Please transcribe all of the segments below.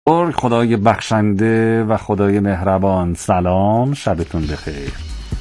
خدای بخشنده و خدای مهربان، سلام، شبتون بخیر.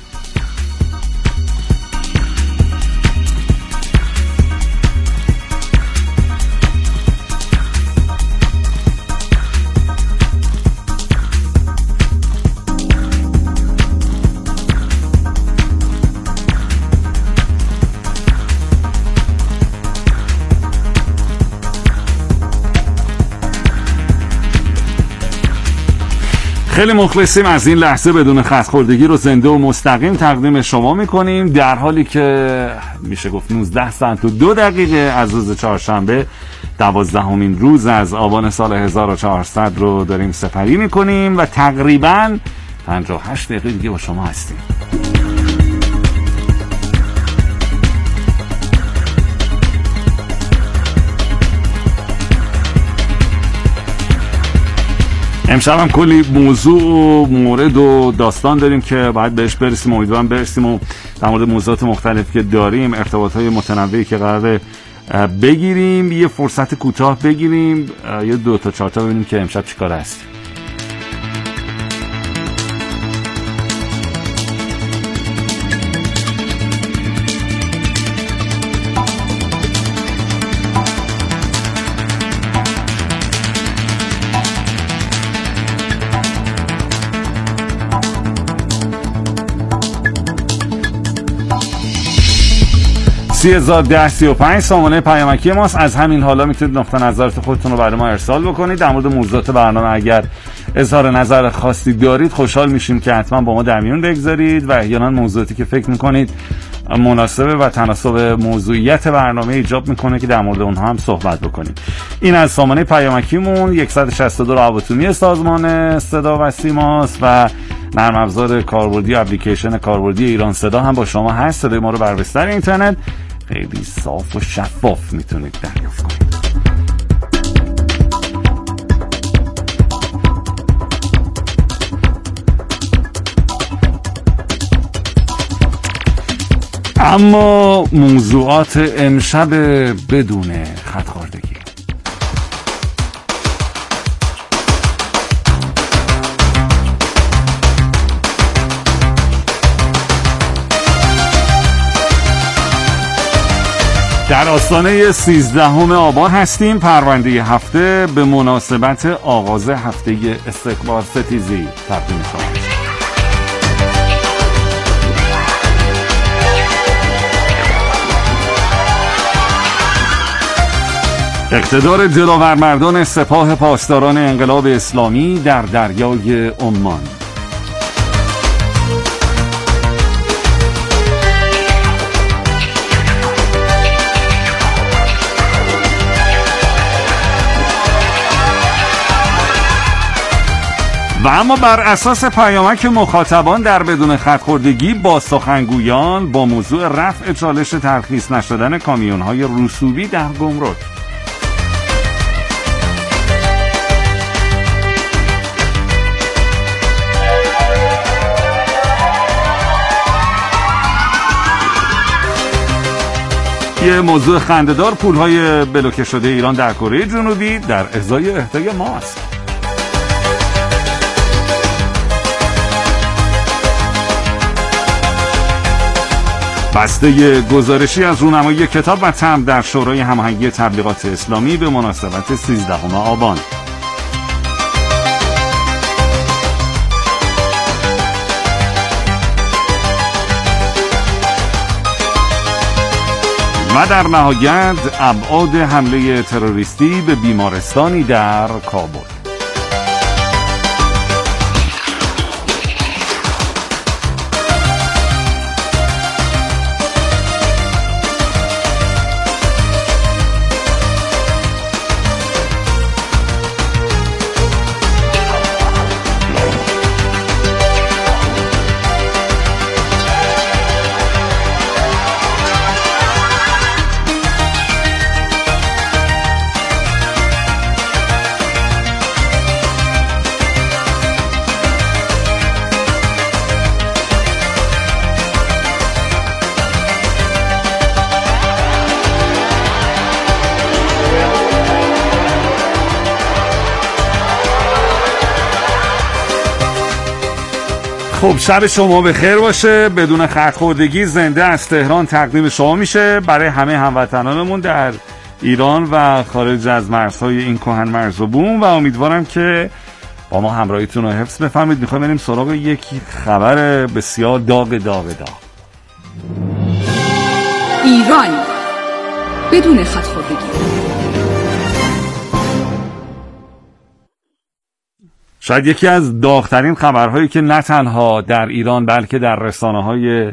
خیلی مخلصیم از این لحظه بدون خط خوردگی رو زنده و مستقیم تقدیم شما میکنیم، در حالی که میشه گفت 19 ساعت و 2 دقیقه از روز چهارشنبه 12مین روز از آبان سال 1400 رو داریم سپری میکنیم و تقریبا 58 دقیقه دیگه با شما هستیم. امشب هم کلی موضوع و مورد و داستان داریم که باید بهش برسیم، امیدوارم برسیم و در مورد موضوعات مختلف که داریم، ارتباطات متنوعی که قراره بگیریم، یه فرصت کوتاه بگیریم، یه 2 تا 4 تا ببینیم که امشب چیکار هست. $30,035 سامانه پیامکی ماست. از همین حالا میتونید نقطه نظرات خودتون رو برای ما ارسال بکنید. در مورد موضوعات برنامه اگر اظهار نظر خاصی دارید خوشحال میشیم که حتما با ما در میون بگذارید و احیانا موضوعاتی که فکر میکنید مناسبه و تناسب موضوعیت برنامه ایجاب میکنه که در مورد اونها هم صحبت بکنیم. این از سامانه پیامکیمون 162 راهبتونی سازمان صدا و سیماست و نرم افزار کاربردی اپلیکیشن کاربردی ایران صدا هم با شما هست. صدای ما رو بر بستر اینترنت خیلی صاف و شفاف میتونید دریافت کنید. اما موضوعات امشب بدون خط خوردگی. در آستانه 13 آبان هستیم. پرونده هفته به مناسبت آغاز هفته استکبار ستیزی تقدیم شما. اقتدار دلاورمردان سپاه پاسداران انقلاب اسلامی در دریای عمان. و اما بر اساس پیامک مخاطبان در بدون خط خوردگی با سخنگویان با موضوع رفع چالش ترخیص نشدن کامیون‌های رسوبی در گمرک. یه موضوع خنده‌دار، پول‌های بلوکه شده ایران در کره جنوبی در ازای اهدای ماست. بسته گزارشی از رونمایی کتاب و تمبر در شورای هماهنگی تبلیغات اسلامی به مناسبت 13 آبان. و در نهایت ابعاد حمله تروریستی به بیمارستانی در کابل. خب شب شما بخیر باشه. بدون خط خوردگی زنده از تهران تقدیم شما میشه برای همه هموطنانمون در ایران و خارج از مرزهای این کهن مرز و بوم و امیدوارم که با ما همراهیتون رو حفظ بفرمایید. میخوایم بریم سراغ یکی خبر بسیار داغ. ایران بدون خط خوردگی. شاید یکی از داغ‌ترین خبرهایی که نه تنها در ایران بلکه در رسانه‌های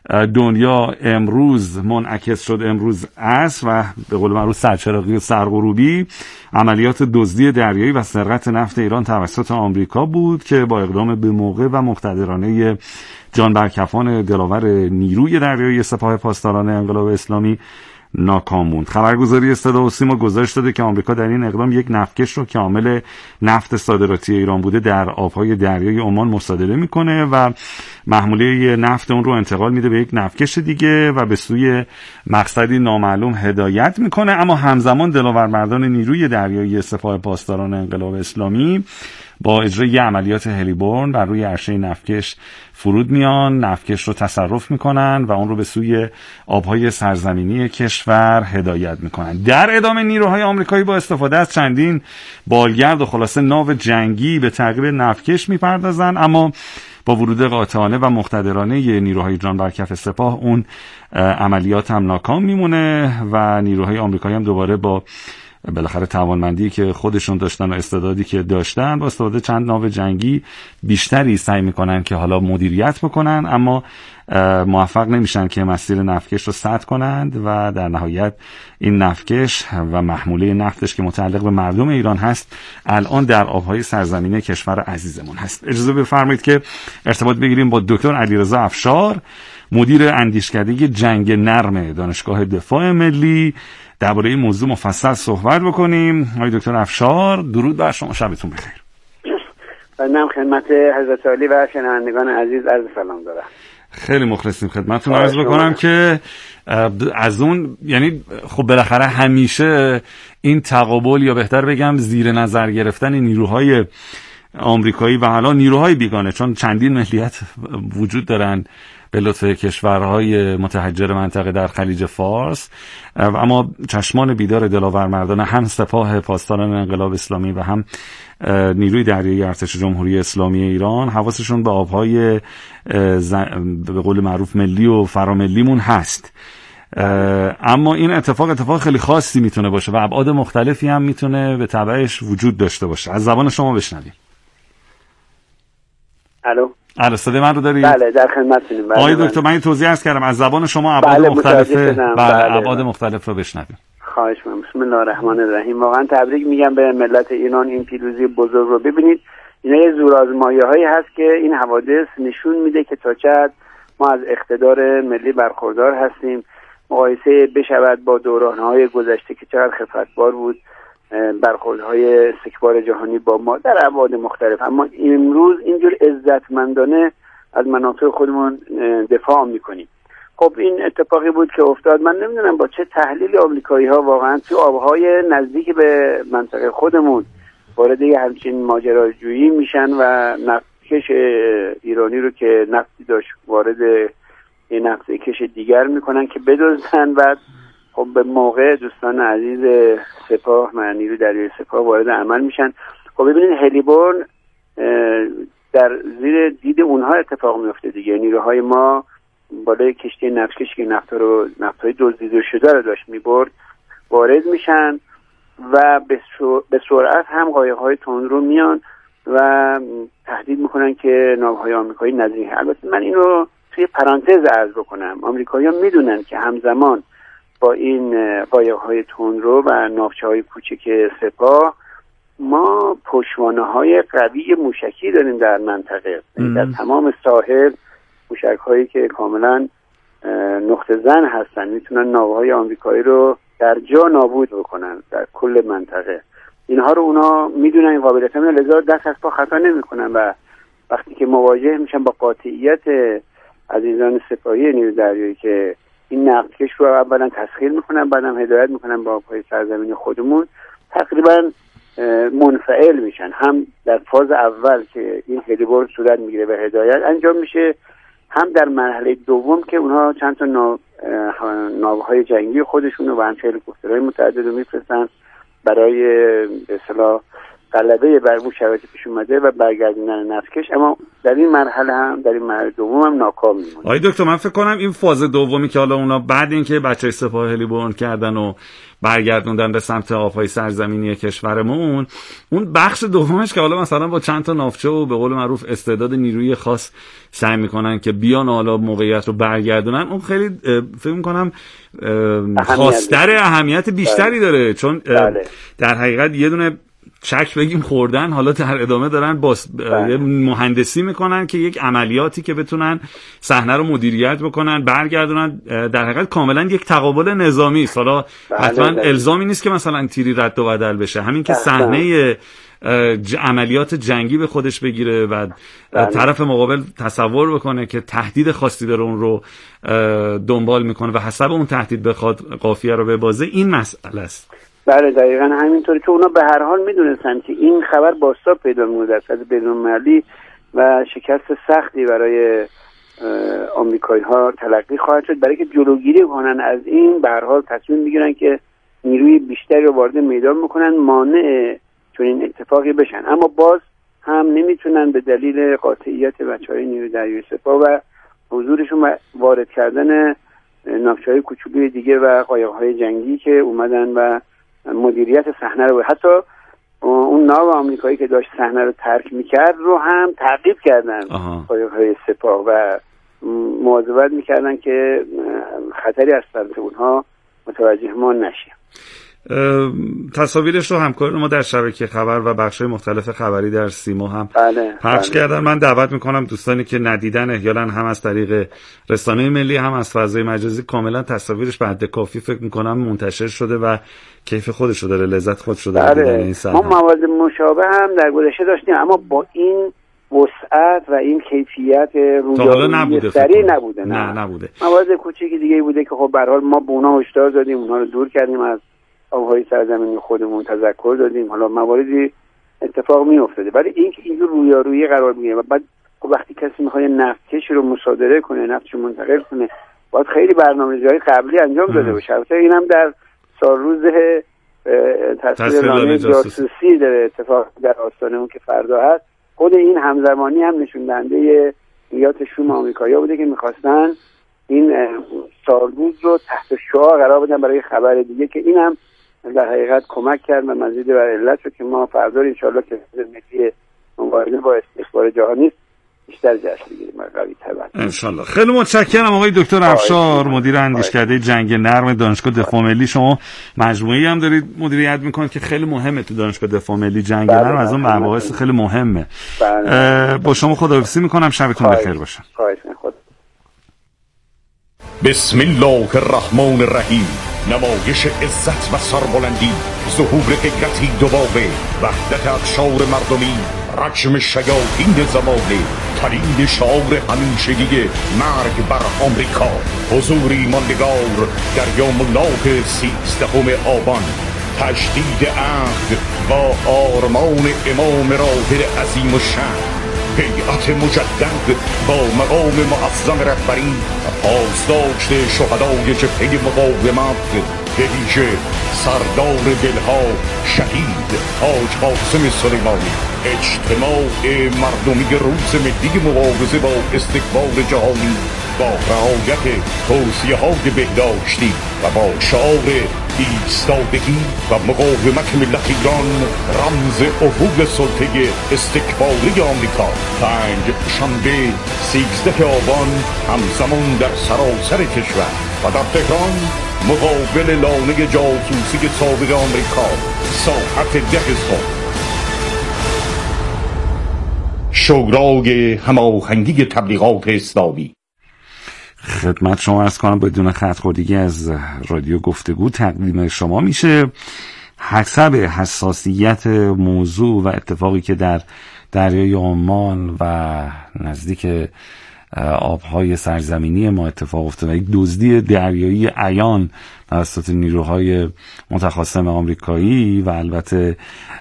دنیا امروز منعکس شد امروز عصر و به قول معروف سرچراغی و سرغروبی عملیات دزدی دریایی و سرقت نفت ایران توسط آمریکا بود که با اقدام به موقع و مقتدرانه جان برکفان دلاور نیروی دریایی سپاه پاسداران انقلاب اسلامی ناکام موند. خبرگزاری صدا و سیما گزارش داده که آمریکا در این اقدام یک نفتکش رو که عامل نفت صادراتی ایران بوده در آبهای دریای عمان مصادره میکنه و محموله نفت اون رو انتقال میده به یک نفتکش دیگه و به سوی مقصدی نامعلوم هدایت میکنه. اما همزمان دلاورمردان نیروی دریایی سپاه پاسداران انقلاب اسلامی با اجرای عملیات هلیبورن بر روی عرشه نفتکش فرود میان، نفتکش رو تصرف میکنن و اون رو به سوی آبهای سرزمینی کشور هدایت میکنن. در ادامه نیروهای آمریکایی با استفاده از چندین بالگرد و خلاصه ناو جنگی به تعقیب نفتکش میپردازن، اما با ورود قاطعانه و مقتدرانه نیروهای جان برکف سپاه اون عملیات هم ناکام میمونه و نیروهای آمریکایی هم دوباره با بالاخره توانمندی که خودشون داشتن و استعدادی که داشتن با استفاده چند ناو جنگی بیشتری سعی میکنن که حالا مدیریت بکنن، اما موفق نمیشن که مسیر نفتکش رو سد کنند و در نهایت این نفتکش و محموله نفتش که متعلق به مردم ایران هست الان در آبهای سرزمینی کشور عزیزمون هست. اجازه بفرمایید که ارتباط بگیریم با دکتر علیرضا افشار، مدیر اندیشکده جنگ نرم دانشگاه دفاع ملی، درباره این موضوع مفصل صحبت بکنیم. آقای دکتر افشار درود بر شما، شبتون بخیر. بنده خدمت حضرت عالی و شنوندگان عزیز عرض سلام دارم. خیلی مخلصیم خدمتتون. عرض بکنم که از اون یعنی خب بالاخره همیشه این تقابل یا بهتر بگم زیر نظر گرفتن نیروهای آمریکایی و حالا نیروهای بیگانه، چون چندین ملیت وجود دارن به لطف کشورهای متحجر منطقه در خلیج فارس، اما چشمان بیدار دلاورمردان هم سپاه پاسداران انقلاب اسلامی و هم نیروی دریایی ارتش جمهوری اسلامی ایران حواسشون به آبهای به قول معروف ملی و فراملیمون هست. اما این اتفاق خیلی خاصی میتونه باشه و ابعاد مختلفی هم میتونه به تبعش وجود داشته باشه. از زبان شما بشنویم. الو صدای من رو دارید؟ بله در خدمتتونم. آقای دکتر من توضیح عرض کردم از زبان شما ابعاد ابعاد مختلف رو بشنویم. خواهش می‌کنم. بسم الله الرحمن الرحیم. واقعا تبریک میگم به ملت ایران این پیروزی بزرگ رو. ببینید اینا یه زورآزمایی‌هایی هست که این حوادث نشون میده که تا چه حد ما از اقتدار ملی برخوردار هستیم. مقایسه بشود با دوران‌های گذشته که چقدر خفتبار بود برخوردهای سکبار جهانی با ما در ابعاد مختلف، اما امروز اینجور عزتمندانه از منافع خودمون دفاع میکنیم. خب این اتفاقی بود که افتاد. من نمیدونم با چه تحلیل آمریکایی ها واقعا تو آبهای نزدیک به منطقه خودمون وارد همچین ماجراجویی میشن و نفتکش ایرانی رو که نفتی داشت وارد یه نفتکش دیگر میکنن که بدزدن. بعد خب به موقع دوستان عزیز سپاه و نیروی دریایی سپاه وارد عمل میشن. خب ببینید هلیبورن در زیر دید اونها اتفاق میفته دیگه. نیروهای ما بالای کشتی نفتکشی که نفتهای دزدیده شده رو داشت میبرد وارد میشن و به سرعت هم قایق‌های تندرو میان و تهدید میکنن که ناوهای آمریکایی نزدیک. البته من اینو توی پرانتز عرض بکنم، آمریکایی‌ها میدونن که همزمان با این قایق‌های تندرو و ناوچه‌های کوچک سپاه ما پشتوانه‌های قوی موشکی داریم در منطقه. در تمام ساحل موشک‌هایی که کاملا نقطه زن هستن میتونن ناوهای آمریکایی رو در جا نابود بکنن در کل منطقه. اینها رو اونا میدونن، این قابلیت هم لذا دست از پا خطا نمی‌کنن و وقتی که مواجه میشن با قاطعیت عزیزان سپاهی نیروی دریایی که این نفتکش رو اولا تسخیر میکنن بعدم هدایت میکنن با پای سرزمین خودمون، تقریبا منفعل میشن، هم در فاز اول که این هلیبرد صورت میگیره و هدایت انجام میشه، هم در مرحله دوم که اونها چند تا ناوهای جنگی خودشونو و همچنین هلیکوپترهای متعدد رو میفرستن برای به اصطلاح غلبه بر اون شرایط پیش اومده و برگردوندن نفتکش. اما در این مرحله دوم هم ناکام میمونه. آقای دکتر من فکر کنم این فاز دومی که حالا اونا بعد اینکه بچهای سپاه هلیبرد کردن و برگردوندن به سمت آبهای سرزمینی کشورمون، اون بخش دومش که حالا مثلا با چند تا ناوچه و به قول معروف استعداد نیروی خاص سعی میکنن که بیان حالا موقعیت رو برگردونن، اون خیلی فکر میکنم خواستر اهمیت بیشتری داره، چون در حقیقت یه دونه چک بگیم خوردن، حالا در ادامه دارن مهندسی میکنن که یک عملیاتی که بتونن صحنه رو مدیریت بکنن برگردونن، در حقیقت کاملا یک تقابل نظامی است. حالا حتما الزامی نیست که مثلا تیری رد و بدل بشه، همین که صحنه عملیات جنگی به خودش بگیره و طرف مقابل تصور بکنه که تهدید خاصی داره اون رو دنبال میکنه و حسب اون تهدید بخواد قافیه رو ببازه، این مسئله است. بله دقیقاً همینطوره که اونا به هر حال میدونستن که این خبر بازتاب پیدا می‌کنه در سطح بین‌المللی و شکست سختی برای آمریکایی‌ها تلقی خواهد شد. برای که جلوگیری کنن از این به هر حال تصمیم میگیرن که نیروی بیشتری رو وارد میدان میکنن مانع چون این اتفاقی بشن، اما باز هم نمیتونن به دلیل قاطعیت بچهای نیروی دریایی سپاه و حضورشون و وارد کردن ناوچه‌های کوچولوی دیگه و قایق‌های جنگی که اومدن و مدیریت صحنه رو، حتی اون ناو آمریکایی که داشت صحنه رو ترک میکرد رو هم تعقیب کردن قایق‌های سپاه و مواظبت میکردن که خطری از طرف اونها متوجه ما نشه. تصاویرش رو همکاران ما در شبکه خبر و بخش‌های مختلف خبری در سیما هم پخش کردن. من دعوت میکنم دوستانی که ندیدن احیالاً هم از طریق رسانه ملی هم از فضای مجازی، کاملا تصاویرش به حد کافی فکر میکنم منتشر شده و کیف خودش رو داره، لذت خودش رو داره. این ما مواد مشابه هم در گذشته داشتیم اما با این وسعت و این کیفیت رویارویی سریع نبوده. نبوده. مواد کوچیکی دیگه بوده که خب به هر حال ما به اونها هشدار دادیم، اونها رو دور کردیم از آبهای سرزمینی خودمون، تذکر دادیم، حالا مواردی اتفاق میافتاده، ولی این که اینجور رویارویی قرار میگیره و بعد وقتی کسی میخواد نفتکش رو مصادره کنه، نفتش رو منتقل کنه، باید خیلی برنامه‌ریزی‌های قبلی انجام داده باشه. البته اینم در سالروز تصویرنامه جاسوسی در اتفاق در آستانه اون که فردا هست، خود این همزمانی هم نشون دهنده نیات شوم آمریکایی‌ها بوده که می‌خواستن این سالروز رو تحت شعار قرار بدن برای خبر دیگه که اینم در حقیقت کمک کرد و مزید بر علت شد که ما فردا انشالله که ملی مبارزه با استخبار جهانی است بیشتر جشن بگیریم و قوی‌تر باشیم انشالله. خیلی متشکرم آقای دکتر افشار، مدیر اندیشکده جنگ نرم دانشگاه دفاع ملی. شما مجموعه‌ای هم دارید مدیریت میکنید که خیلی مهمه تو دانشگاه دفاع ملی، جنگ نرم از اون مباحث خیلی مهمه. با شما خداحافظی میکنم، شبتون بخیر باشه. بسم الله الرحمن الرحیم. نمایش عزت و سربلندی، ظهور غیرتی دوباره، وحدت اقشار مردمی، رجم شیاطین زمانه، ترین شعار همیشگی مرگ بر آمریکا، حضوری ماندگار در یوم الله 13 آبان، تجدید عهد با آرمان امام راحل عظیم الشأن، بیعت مجدد با مقام معظم رهبری و پاسداشت شهدای جبهه مقاومت، به ویژه سردار دلها شهید حاج قاسم سلیمانی. اجتماع مردمی روز ملی مبارزه با استکبار جهانی با رعایت توصیه‌های بهداشتی و با شعار ایستادگی و مقاومت ملت ایران، رمز عبور سلطه استکباری آمریکا، 5 شنبه 13 آبان همزمان در سراسر کشور و در تهران مقابل لانه جاسوسی سابق آمریکا ساعت 10 صبح. شورای هماهنگی تبلیغات اسلامی. خدمت شما عرض کنم بدون خطاخوردگی از رادیو گفتگو تقدیم شما میشه. حسب حساسیت موضوع و اتفاقی که در دریای عمان و نزدیک آبهای سرزمینی ما اتفاق افتاده، یک دزدی دریایی عیان توسط نیروهای متخاصم آمریکایی و البته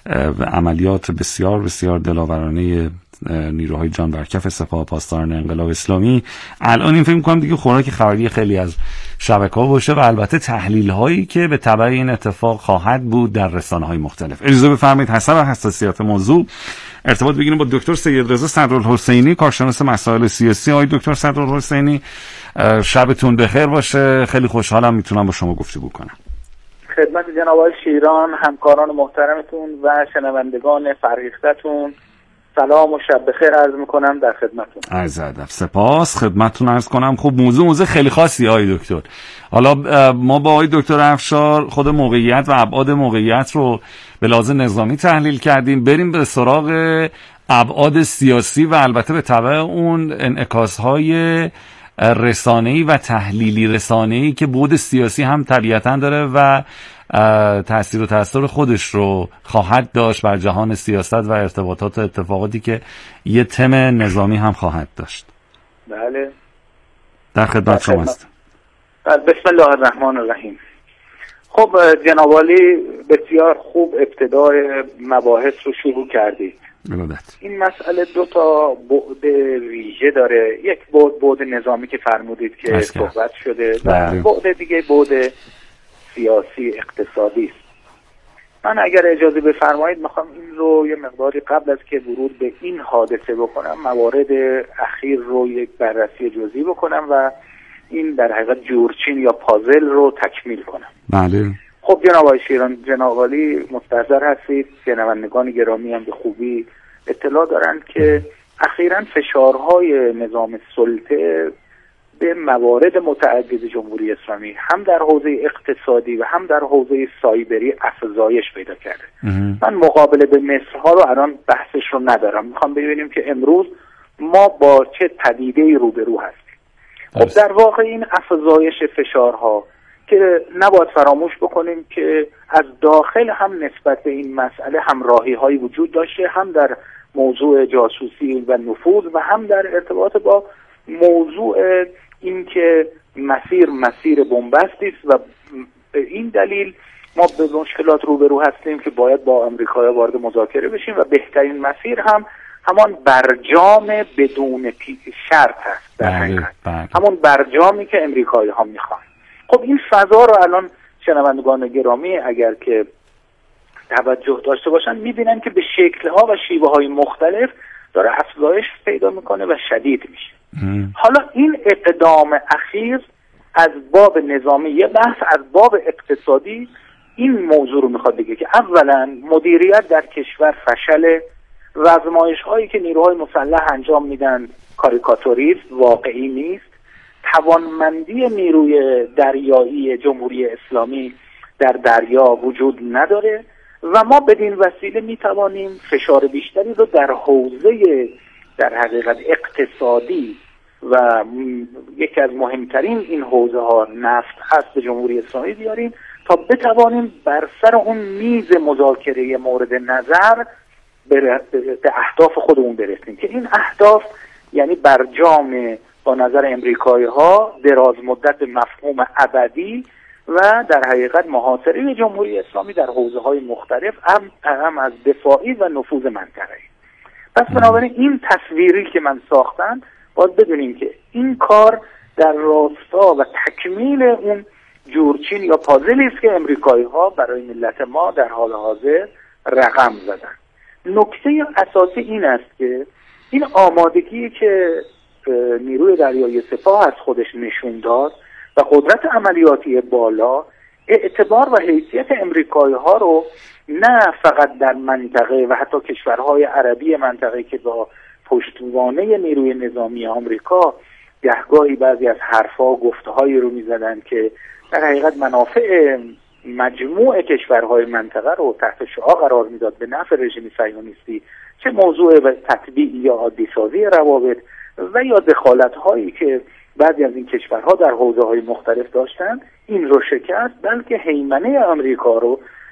عملیات بسیار بسیار دلاورانه نیروهای جان برکف سپاه پاسداران انقلاب اسلامی. الان این فکر می‌کنم دیگه خوراک خبری خیلی از شبکه‌ها باشه و البته تحلیل‌هایی که به تبع این اتفاق خواهد بود در رسانه‌های مختلف. اجازه بفرمایید حسب حساسیت موضوع ارتباط بگیریم با دکتر سید رضا صدرالحسینی، کارشناس مسائل سیاسی. آقای دکتر صدرالحسینی، شبتون بخیر باشه. خیلی خوشحالم میتونم با شما گفتگو کنم. خدمت جناب آقای شیران، همکاران محترمتون و شنوندگان فرهیختتون سلام و شب بخیر عرض میکنم در خدمتتون. عرض ادب. سپاس. خدمتتون عرض کنم. خب موضوع خیلی خاصی آقای دکتر. حالا ما با آقای دکتر افشار خود موقعیت و ابعاد موقعیت رو به لحاظ نظامی تحلیل کردیم. بریم به سراغ ابعاد سیاسی و البته به تبع اون انعکاس‌های رسانه‌ای و تحلیلی رسانه‌ای که بعد سیاسی هم طبیعتاً داره و تأثیر و تأثیر خودش رو خواهد داشت بر جهان سیاست و ارتباطات و اتفاقاتی که یه تم نظامی هم خواهد داشت. بله، در خدمت شما هستم. بسم الله الرحمن الرحیم. خب جناب عالی بسیار خوب ابتدای مباحث رو شروع کردید. این مسئله دو تا بعد ویژه داره. یک بعد نظامی که فرمودید که صحبت شده و بعد دیگه بعد سیاسی اقتصادی است. من اگر اجازه بفرمایید میخوام این رو یه مقداری قبل از که ورود به این حادثه بکنم موارد اخیر رو یک بررسی جزئی بکنم و این در حقیقت جورچین یا پازل رو تکمیل کنم. بله. خب جناب آقای شیران، جناب عالی مستحضر هستید، شنوندگان گرامی هم به خوبی اطلاع دارند که اخیراً فشارهای نظام سلطه به موارد متعدد جمهوری اسلامی هم در حوزه اقتصادی و هم در حوزه سایبری افزایش پیدا کرده. من مقابله به مصرها رو الان بحثش رو ندارم. میخوام ببینیم که امروز ما با چه پدیده‌ای روبرو هستیم. خب در واقع این افزایش فشارها که نباید فراموش بکنیم که از داخل هم نسبت به این مسئله همراهی‌هایی وجود داشته، هم در موضوع جاسوسی و نفوذ و هم در ارتباط با موضوع این که مسیر بنبستی است و به این دلیل ما به مشکلات روبرو هستیم که باید با آمریکا وارد مذاکره بشیم و بهترین مسیر هم همان برجام بدون شرط هست در حقیقت. همون برجامی که امریکایی ها میخوان. خب این فضا رو الان شنوندگان گرامی اگر که توجه داشته باشن میبینن که به شکل‌ها و شیوه‌های مختلف داره افزایش پیدا میکنه و شدید میشه. حالا این اقدام اخیر از باب نظامی یه بحث، از باب اقتصادی این موضوع رو میخواد بگه که اولا مدیریت در کشور فشل و آزمایش‌هایی که نیروهای مسلح انجام میدن کاریکاتوریست، واقعی نیست. توانمندی نیروی دریایی جمهوری اسلامی در دریا وجود نداره و ما بدین وسیله میتوانیم فشار بیشتری رو در حوزه در حقیقت اقتصادی و یکی از مهمترین این حوزه ها نفت هست به جمهوری اسلامی بیاریم تا بتوانیم بر سر اون میز مذاکره مورد نظر به اهداف خودمون برسیم که این اهداف یعنی برجام با نظر امریکایی ها دراز مدت مفهوم ابدی و در حقیقت محاصره جمهوری اسلامی در حوزه های مختلف هم از دفاعی و نفوذ منطقه‌ای. پس بنابراین این تصویری که من ساختم باید بدونیم که این کار در راستا و تکمیل اون جورچین یا پازلی است که امریکایی ها برای ملت ما در حال حاضر رقم زدن. نکته اساسی این است که این آمادگی که نیروی دریایی سپاه از خودش نشون داد و قدرت عملیاتی بالا اعتبار و حیثیت امریکایی ها رو نه فقط در منطقه و حتی کشورهای عربی منطقه که با پشتوانه نیروی نظامی آمریکا گهگاهی بعضی از حرفا و گفته‌هایی رو می‌زدن که در حقیقت منافع مجموع کشورهای منطقه رو تحت شعاع قرار میداد به نفع رژیم صهیونیستی، چه موضوع تطبیع یا عادی سازی روابط و یا دخالت‌هایی که بعضی از این کشورها در حوزه‌های مختلف داشتن، این رو شکست، بلکه هیمنه آمریکا رو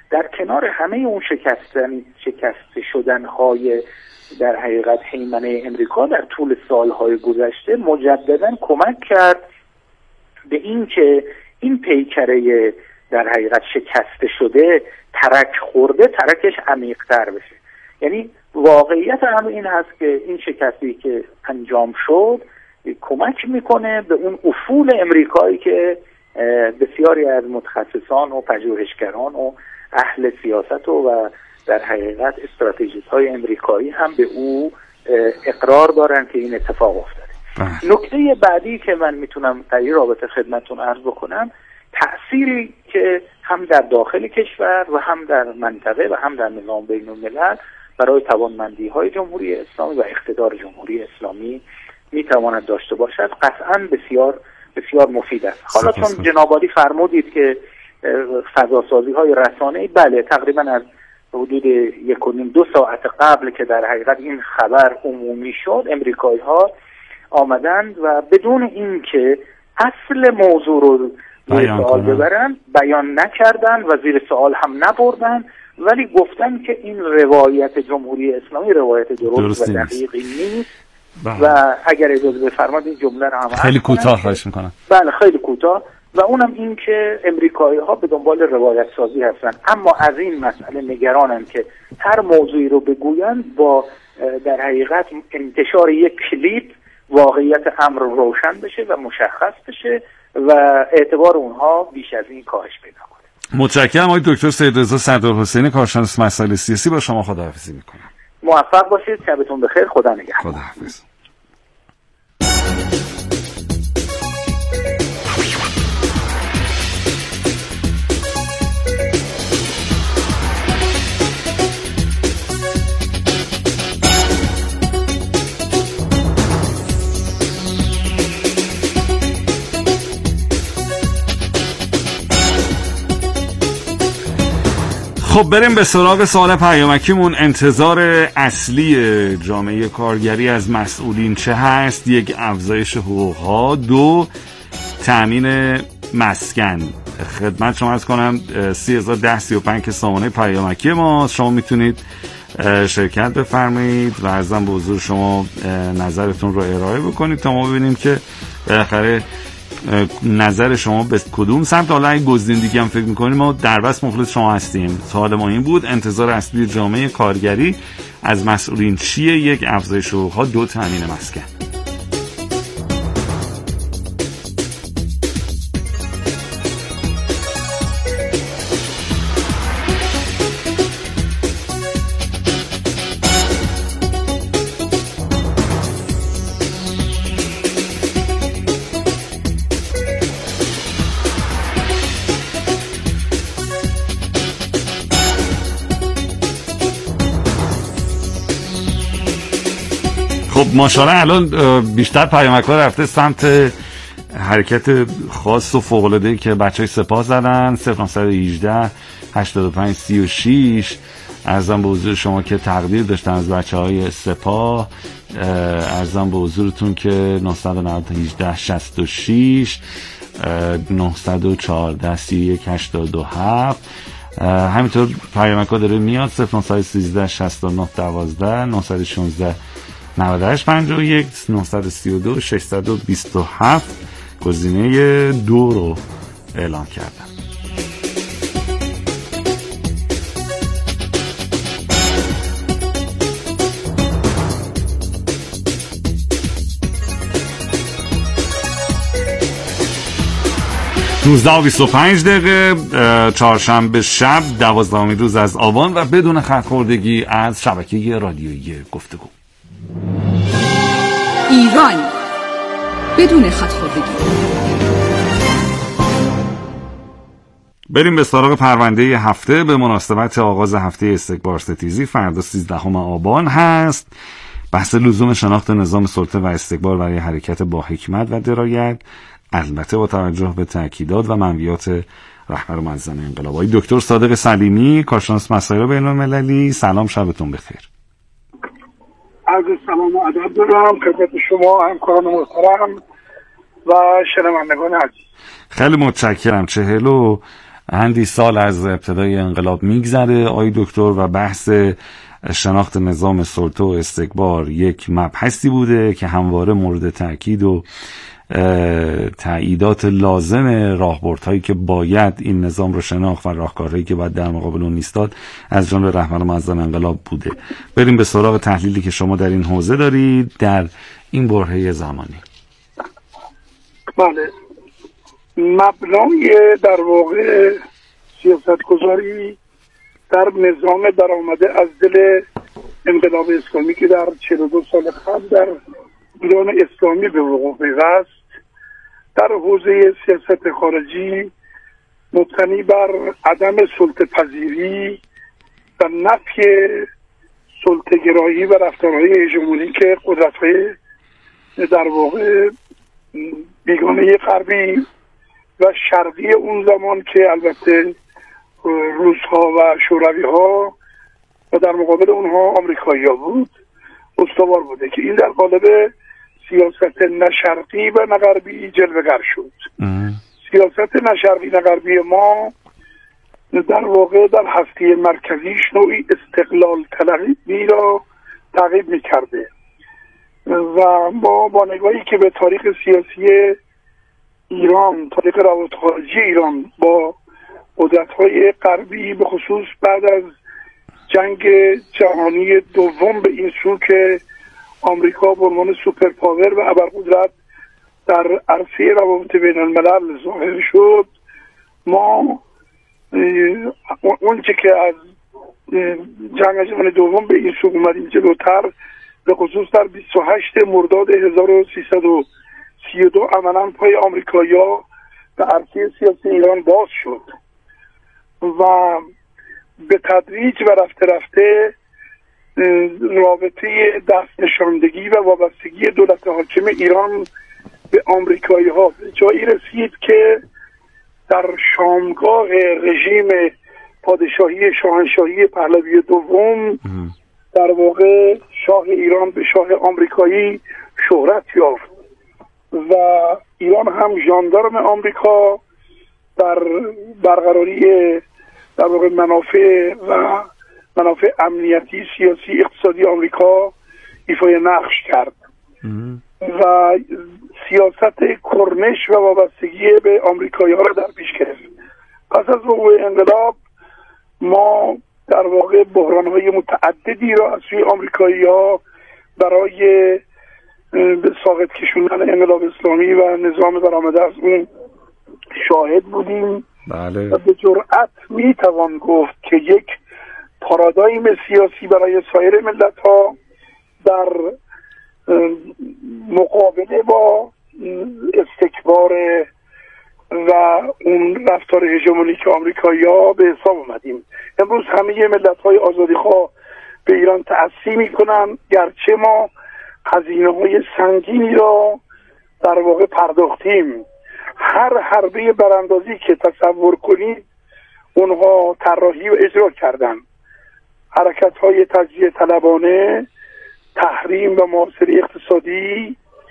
در کنار همه اون شکست شدنهای در حقیقت هیمنه امریکا در طول سالهای گذشته مجددا کمک کرد به این که این پیکره در حقیقت شکسته شده ترک خورده ترکش عمیق‌تر بشه. یعنی واقعیت هم این هست که این شکستی که انجام شد کمک میکنه به اون افول امریکایی که بسیاری از متخصصان و پژوهشگران و اهل سیاست و در حقیقت استراتژیست های امریکایی هم به او اقرار دارن که این اتفاق افتاده. نکته بعدی که من میتونم در این رابطه خدمتتون عرض بکنم، تأثیری که هم در داخل کشور و هم در منطقه و هم در نظام بین الملل برای توانمندی های جمهوری اسلامی و اقتدار جمهوری اسلامی میتواند داشته باشد قطعا بسیار بسیار مفید است. حالا چون جناب عالی فرمودید که فضاسازی های رسانه‌ای، بله تقریبا از حدود 1.5-2 ساعت قبل که در حقیقت این خبر عمومی شد امریکایی ها آمدند و بدون اینکه اصل موضوع رو زیر سوال ببرن بیان نکردن و زیر سوال هم نبردن، ولی گفتن که این روایت جمهوری اسلامی روایت درست و دقیقی نیست. و اگر اجازه بفرمایید این جمله رو هم خیلی کوتاه خواهش میکنم. بله خیلی کوتاه. و اونم این که امریکایی ها به دنبال روایت سازی هستن، اما از این مسئله نگرانن که هر موضوعی رو بگوین با در حقیقت انتشار یک کلیپ واقعیت امر روشن بشه و مشخص بشه و اعتبار اونها بیش از این کاهش پیدا کنه. متشکرم آقای دکتر سیدرضا صدرحسینی، کارشناس مسائل سیاسی. با شما خداحافظی میکنم. موفق باشید. شبتون بخیر. خدا نگهدار. خداحافظ. خب بریم به سراغ سوال پیامکیمون. انتظار اصلی جامعه کارگری از مسئولین چه هست؟ 1. افزایش حقوقها. 2. تأمین مسکن. خدمت شما عرض کنم 301035 که سامانه پیامکی ماست. شما میتونید شرکت بفرمایید و عرضم به حضور شما نظرتون رو ارائه بکنید تا ما ببینیم که بالاخره نظر شما به کدوم سمت. حالا اگه گزینه‌ای هم فکر می‌کنیم ما در بس مخلص شما هستیم. سوال ما این بود: انتظار اصلی جامعه کارگری از مسئولین چیه؟ 1. افزایش حقوق‌ها. 2. تامین مسکن. خب ماشاءالله الان بیشتر پیامک‌ها رفته سمت حرکت خاص و فوق‌العاده‌ای که بچهای سپاه زدن. 0918 85 36 عرضم به حضور شما که تقدیر داشتن از بچه‌های سپاه. عرضم به حضورتون که 918 66 914 31 87 همینطور پیامک‌ها داره میاد. 0913 69 12 916 98 51 932 627 گزینه 2 رو اعلام کردم. روزده و 25 دقیقه چهارشنبه شب 12 روز از آبان و بدون خط‌خوردگی از شبکه رادیویی گفتگو. ایران بدون خط‌خوردگی. بریم به سراغ پرونده هفته به مناسبت آغاز هفته استکبار ستیزی. فردا 13 آبان هست. بحث لزوم شناخت نظام سلطه و استکبار برای حرکت با حکمت و درایت، البته با توجه به تأکیدات و منویات رهبر معظم انقلاب. آقای دکتر صادق سلیمی، کارشناس مسائل بین‌المللی، سلام، شبتون بخیر. عرض سلام و ادب دارم خدمت شما همکاران محترم و شنوندگان عزیز. خیلی متشکرم. 40 اندی سال از ابتدای انقلاب میگذره آقای دکتر و بحث شناخت نظام سلطه و استکبار یک مبحثی بوده که همواره مورد تأکید و تأییدات لازم راهبردهایی که باید این نظام رو شناخت و راهکارهایی که باید در مقابل اون ایستاد از جمله رهبر معظم انقلاب بوده. بریم به سراغ تحلیلی که شما در این حوزه دارید در این برهه زمانی. بله، مبنای در واقع سیاستگذاری در نظام درآمده از دل انقلاب اسلامی که در 42 سال قبل در ایران اسلامی به وقوع پیوست در حوزه سیاست خارجی مبتنی بر عدم سلطه پذیری و نفی سلطه گرایی و رفتارهای هژمونیک قدرت‌های در واقع بیگانه غربی و شرقی اون زمان که البته روس‌ها و شوروی‌ها و در مقابل اونها آمریکایی‌ها بود استوار بوده که این در قالب سیاست نه شرقی و نه غربی جلوه‌گر شد. سیاست نه شرقی نه غربی ما در واقع در هسته مرکزیش نوعی استقلال طلبی را تعقیب می‌کرده و ما با نگاهی که به تاریخ سیاسی ایران، تاریخ روابط خارجی ایران با قدرت‌های غربی به خصوص بعد از جنگ جهانی دوم به این سو که آمریکا به عنوان سوپر پاور و ابرقدرت در عرصه روابط بین الملل ظاهر شد، ما اونچه که از جنگ جهانی دوم به این سو اومدیم جلوتر به خصوص در 28 مرداد 1332 عملاً پای آمریکایی‌ها به عرصه سیاسی ایران باز شد و به تدریج و رفته رفته رابطه دست نشاندگی و وابستگی دولت حاکم ایران به آمریکایی‌ها به جایی رسید که در شامگاه رژیم پادشاهی شاهنشاهی پهلوی دوم در واقع شاه ایران به شاه آمریکایی شهرت یافت و ایران هم ژاندارم آمریکا در برقراری در واقع منافع امنیتی، سیاسی، اقتصادی آمریکا ایفای نقش کرد و سیاست کرنش و وابستگی به آمریکایی‌ها را در پیش گرفت. پس از وقوع انقلاب ما در واقع بحران‌های متعددی را از سوی آمریکایی‌ها برای به ساقط کشوندن انقلاب اسلامی و نظام درآمده از اون شاهد بودیم. بله. و به جرأت میتوان گفت که یک پارادایم سیاسی برای سایر ملت‌ها در مقابله با استکبار و اون رفتار هژمونیک آمریکایی‌ها به حساب اومدیم. امروز همه ملت‌های آزادیخواه به ایران تأسی میکنن، گرچه ما هزینه‌های سنگینی را در واقع پرداختیم. هر حربه براندازی که تصور کنید اونها طراحی و اجرا کردن. حرکت‌های تجزیه طلبانه، تحریم و محاصره اقتصادی،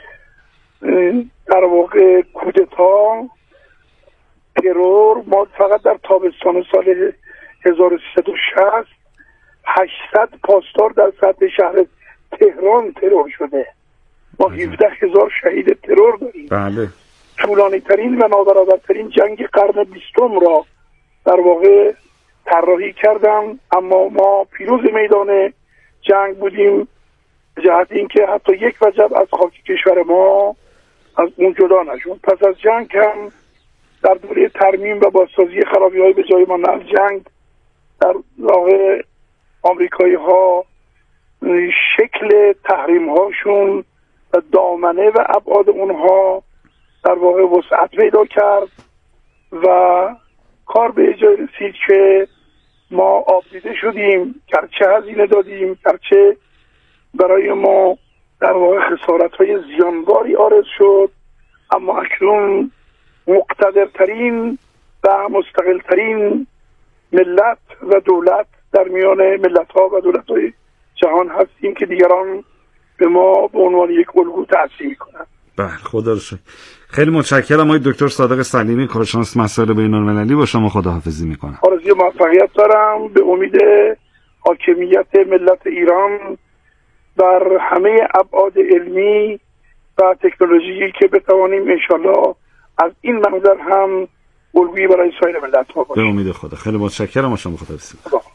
در واقع کودتا، ترور. ما فقط در تابستان سال 1360 800 پاسدار در سطح شهر تهران ترور شده. ما 17,000 شهید ترور داریم. بله. طولانی ترین و نابرابرترین جنگ قرن 20 را در واقع طراحی کردم، اما ما پیروز میدان جنگ بودیم جهت اینکه حتی یک وجب از خاک کشور ما از اون جدا نشد. پس از جنگ هم در دوره ترمیم و بازسازی خرابی‌های به جای ما از جنگ در واقع آمریکایی‌ها شکل تحریم‌هاشون و دامنه و ابعاد اونها در واقع وسعت پیدا کرد و کار به جای رسید که ما آبدیده شدیم، گرچه هزینه دادیم، گرچه برای ما در واقع خسارت‌های زیانباری عارض شد، اما اکنون مقتدرترین و مستقلترین ملت و دولت در میان ملت‌ها و دولت‌های جهان هستیم که دیگران به ما به عنوان یک الگو تأثیر می‌کنند. بله خدا رو شکر. خیلی متشکرم آقای دکتر صادق سلیمی، کارشناس مسائل بین‌المللی. با شما خداحافظی میکنم. آرزوی موفقیت دارم به امید حاکمیت ملت ایران بر همه ابعاد علمی و تکنولوژی که بتوانیم انشالله از این منظر هم الگویی برای سایر ملت ها باشیم. به امید خدا. خیلی متشکرم. شما خداحافظی.